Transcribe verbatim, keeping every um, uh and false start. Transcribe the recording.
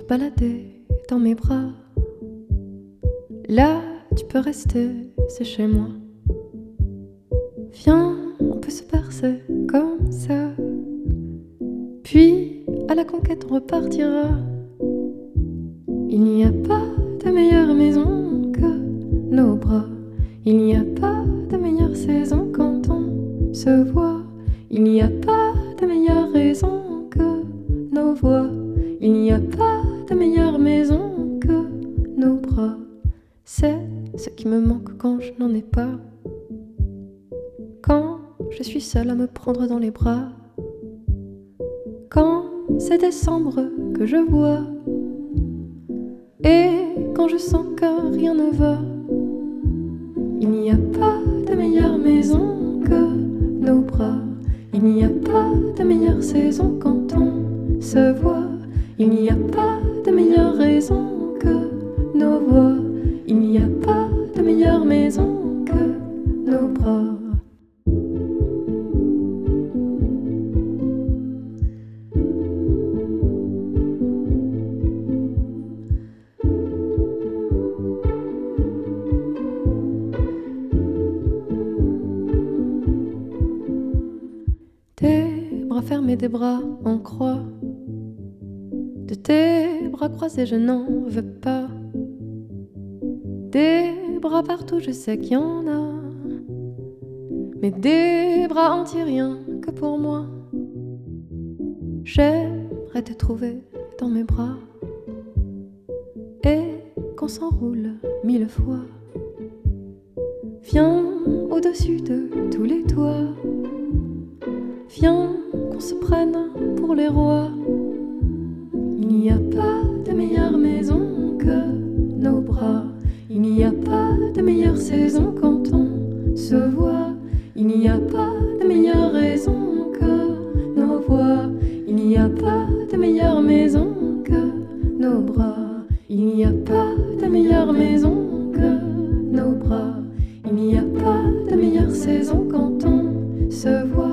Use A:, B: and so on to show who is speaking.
A: balader dans mes bras. Là, tu peux rester, c'est chez moi. Viens, on peut se bercer comme ça. Puis, à la conquête, on repartira. Il n'y a pas de meilleure maison que nos bras. Il n'y a pas de meilleure saison quand on se voit. Il n'y a pas de meilleure raison que nos voix. Il n'y a pas de meilleure maison que nos bras. C'est ce qui me manque quand je n'en ai pas. Quand je suis seule à me prendre dans les bras. Quand c'est décembre que je vois. Et quand je sens que rien ne va. Il n'y a pas de meilleure maison que nos bras. Il n'y a pas de meilleure saison quand on se voit. Il n'y a pas de meilleure raison que nos voix. Il n'y a pas de meilleure maison que nos bras. Tes bras fermés, des bras en croix. De tes bras croisés, je n'en veux pas. Des bras partout, je sais qu'il y en a. Mais des bras entiers, rien que pour moi. J'aimerais te trouver dans mes bras. Et qu'on s'enroule mille fois. Viens au-dessus de tous les toits. Viens qu'on se prenne pour les rois. Il n'y a pas de meilleure maison que nos bras. Il n'y a pas de meilleure saison quand on se voit. Il n'y a pas de meilleure raison que nos voix. Il n'y a pas de meilleure maison que nos bras. Il n'y a pas de meilleure maison que nos bras. Il n'y a pas de meilleure saison quand on se voit.